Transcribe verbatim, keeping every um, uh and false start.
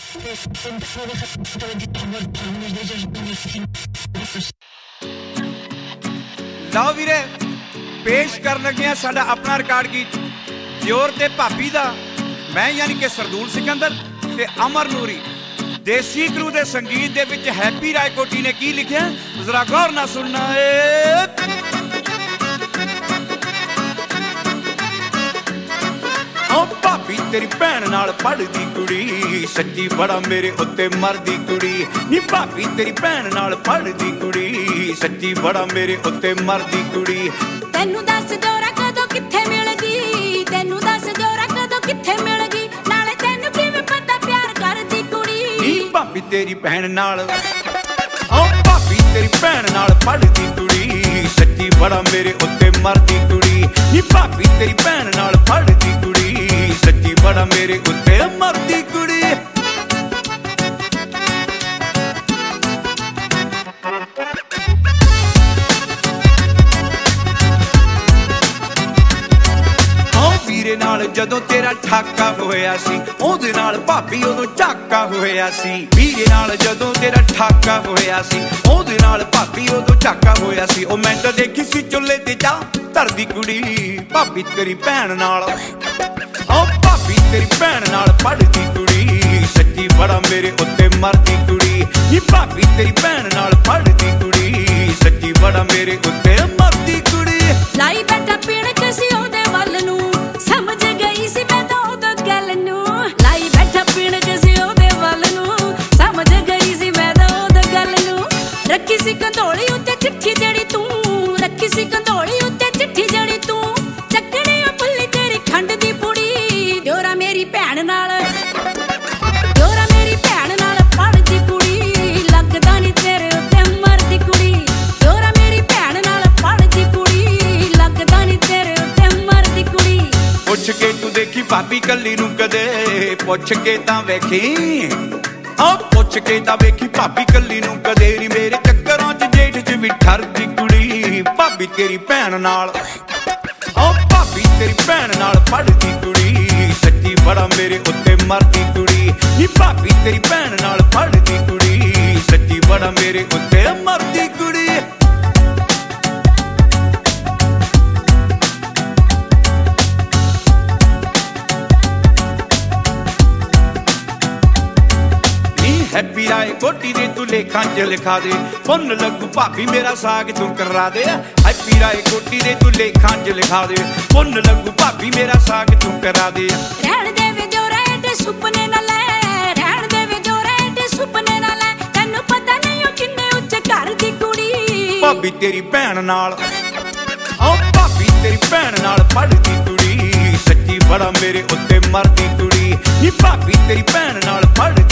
ਲਓ ਵੀਰੇ ਪੇਸ਼ ਕਰਨ ਲੱਗੇ ਆ ਸਾਡਾ ਆਪਣਾ ਰਿਕਾਰਡ ਗੀਤ ਦਿਓਰ ਤੇ ਭਾਬੀ ਦਾ। ਮੈਂ ਯਾਨੀ ਕਿ ਸਰਦੂਲ ਸਿਕੰਦਰ ਤੇ ਅਮਰ ਨੂਰੀ। ਦੇਸੀ ਗੁਰੂ ਦੇ ਸੰਗੀਤ ਦੇ ਵਿੱਚ ਹੈਪੀ ਰਾਏਕੋਟੀ ਨੇ ਕੀ ਲਿਖਿਆ ਜ਼ਰਾ ਗੌਰ ਨਾਲ ਸੁਣਨਾ ਏ। ਓ ਭਾਬੀ ਤੇਰੀ ਭੈਣ ਨਾਲ ਪੜ੍ਹਦੀ ਕੁੜੀ ਸੱਚੀ ਬੜਾ ਮੇਰੇ ਉੱਤੇ ਮਰਦੀ ਕੁੜੀ ਨੀ। ਭਾਬੀ ਤੇਰੀ ਭੈਣ ਨਾਲ ਪੜ੍ਹਦੀ ਕੁੜੀ ਸੱਚੀ ਬੜਾ ਮੇਰੇ ਉੱਤੇ ਮਰਦੀ ਕੁੜੀ। ਤੈਨੂੰ ਦੱਸ ਜੋਰਾ ਕਦੋਂ ਕਿੱਥੇ ਮਿਲ ਗਈ, ਤੈਨੂੰ ਦੱਸ ਜੋਰਾ ਕਦੋਂ ਕਿੱਥੇ ਮਿਲ ਗਈ, ਨਾਲੇ ਤੈਨੂੰ ਕਿਵੇਂ ਪਤਾ ਪਿਆਰ ਕਰਦੀ ਕੁੜੀ ਨੀ। ਭਾਬੀ ਤੇਰੀ ਭੈਣ ਨਾਲ ਓ ਭਾਬੀ ਤੇਰੀ ਭੈਣ ਨਾਲ ਪੜ੍ਹਦੀ ਕੁੜੀ ਸੱਚੀ ਬੜਾ ਮੇਰੇ ਉੱਤੇ ਮਰਦੀ ਕੁੜੀ ਨੀ। ਭਾਬੀ ਤੇਰੀ ਭੈਣ ਨਾਲ ਪੜ੍ਹਦੀ ਕੁੜੀ ਸੱਚੀ ਬੜਾ ਮੇਰੇ ਉੱਤੇ ਮਰਦੀ ਕੁੜੀ। ਵੀਰੇ ਨਾਲ ਜਦੋਂ ਤੇਰਾ ਠਾਕਾ ਹੋਇਆ ਸੀ ਉਹਦੇ ਨਾਲ ਭਾਬੀ ਉਦੋਂ ਝਾਕਾ ਹੋਇਆ ਸੀ। ਵੀਰੇ ਨਾਲ ਜਦੋਂ ਤੇਰਾ ਠਾਕਾ ਹੋਇਆ ਸੀ ਉਹਦੇ ਨਾਲ ਭਾਬੀ ਉਦੋਂ ਝਾਕਾ ਹੋਇਆ ਸੀ। ਉਹ ਮੈਂ ਤਾਂ ਦੇਖੀ ਸੀ ਚੁੱਲ੍ਹੇ ਤੇ ਚਾਹ ਧਰਦੀ ਕੁੜੀ ਭਾਬੀ ਤੇਰੀ ਭੈਣ ਨਾਲ। ਓ ਭਾਬੀ ਤੇਰੀ ਭੈਣ ਨਾਲ ਪੜ੍ਹਦੀ ਕੁੜੀ ਸੱਚੀ ਬੜਾ ਮੇਰੇ ਉੱਤੇ ਮਰਦੀ ਕੁੜੀ ਨੀ। ਭਾਬੀ ਤੇਰੀ ਭੈਣ ਨਾਲ ਪੜ੍ਹਦੀ ਕੁੜੀ ਸੱਚੀ ਬੜਾ ਮੇਰੇ ਉੱਤੇ ਮਰਦੀ ਕੁੜੀ। ਲਾਈ ਬੈਠਾ ਪੀਣਕ ਸੀ ਉਹਦੇ ਵੱਲ ਨੂੰ ਸਮਝ ਗਈ ਸੀ ਮੈਂ ਤਾਂ ਉਦੋਂ ਗੱਲ ਨੂੰ। ਲਾਈ ਬੈਠਾ ਪੀਣਕ ਸੀ ਉਹਦੇ ਵੱਲ ਨੂੰ ਸਮਝ ਗਈ ਸੀ ਮੈਂ ਤਾਂ ਉਦੋਂ ਗੱਲ ਨੂੰ। ਰੱਖੀ ਸੀ ਕੰਧੋਲੀ ਉੱਤੇ ਚਿੱਠੀ ਜਿਹੜੀ ਤੂੰ, ਰੱਖੀ ਸੀ ਕੰਧੋਲੀ ਉੱਤੇ ਚਿੱਠੀ ਜਿਹੜੀ ਤੂੰ, ਚੱਕਣੀ ਆ ਭੁੱਲੀ ਤੇਰੀ ਖੰਡ ਦੀ ਪੁੜੀ। ਦਿਓਰਾ ਮੇਰੀ ਭੈਣ ਨਾਲ, ਦਿਓਰਾ ਮੇਰੀ ਭੈਣ ਨਾਲ ਪੜ੍ਹਦੀ ਕੁੜੀ ਲੱਗਦਾ ਨੀ ਤੇਰੇ ਉੱਤੇ ਮਰਦੀ ਕੁੜੀ। ਦਿਓਰਾ ਮੇਰੀ ਭੈਣ ਨਾਲ ਪੜ੍ਹਦੀ ਕੁੜੀ ਲੱਗਦਾ ਨੀ ਤੇਰੇ ਉੱਤੇ ਮਰਦੀ ਕੁੜੀ। ਪੁੱਛ ਕੇ ਤੂੰ ਦੇਖੀ ਭਾਬੀ ਕੱਲੀ ਨੂੰ ਕਦੇ, ਪੁੱਛ ਕੇ ਤਾਂ ਵੇਖੀ ਓ ਪੁੱਛ ਕੇ ਤਾਂ ਵੇਖੀ ਭਾਬੀ ਕੱਲੀ ਨੂੰ ਕਦੇ ਨੀ। ਮੇਰੇ ਚੱਕਰਾਂ ਚ ਜੇਠ ਚ ਵੀ ਠਰਦੀ ਕੁੜੀ ਭਾਬੀ ਤੇਰੀ ਭੈਣ ਨਾਲ। ਓ ਭਾਬੀ ਤੇਰੀ ਭੈਣ ਨਾਲ ਪੜ੍ਹਦੀ ਕੁੜੀ ਸੱਚੀ ਬੜਾ ਮੇਰੇ ਉੱਤੇ ਮਰਦੀ ਕੁੜੀ ਨੀ। ਭਾਬੀ ਤੇਰੀ ਭੈਣ ਨਾਲ ਪੜ੍ਹਦੀ ਕੁੜੀ ਸੱਚੀ ਬੜਾ ਮੇਰੇ ਉੱਤੇ ਮਰਦੀ ਕੁੜੀ। ਹੈਪੀ ਰਾਏਕੋਟੀ ਦੇ ਤੂੰ ਲੇਖਾਂ ਚ ਲਿਖਾ ਦੇ ਪੁੰਨ ਲੱਗੂ ਭਾਬੀ ਮੇਰਾ ਸਾਗ ਤੂੰ ਕਰਾ ਦੇ। ਹੈਪੀ ਰਾਏਕੋਟੀ ਦੇ ਤੂੰ ਲੇਖਾਂ ਚ ਲਿਖਾ ਦੇ ਪੁੰਨ ਲੱਗੂ ਭਾਬੀ ਮੇਰਾ ਸਾਗ ਤੂੰ ਕਰਾ ਦੇ। ਰਹਿਣ ਦੇ ਵੇ ਜੋਰਾ ਏਡੇ ਸੁਪਨੇ ਨਾ ਲੈ, ਰਹਿਣ ਦੇ ਵੇ ਜੋਰਾ ਏਡੇ ਸੁਪਨੇ ਨਾ ਲੈ, ਤੈਨੂੰ ਪਤਾ ਨਹੀਂ ਉਹ ਕਿੰਨੇ ਉੱਚੇ ਘਰ ਦੀ ਕੁੜੀ ਭਾਬੀ ਤੇਰੀ ਭੈਣ ਨਾਲ। ਓ ਭਾਬੀ ਤੇਰੀ ਭੈਣ ਨਾਲ ਪੜ੍ਹਦੀ ਕੁੜੀ ਸੱਚੀ ਬੜਾ ਮੇਰੇ ਉੱਤੇ ਮਰਦੀ ਕੁੜੀ ਨੀ। ਭਾਬੀ ਤੇਰੀ ਭੈਣ ਨਾਲ ਪੜ੍ਹਦੀ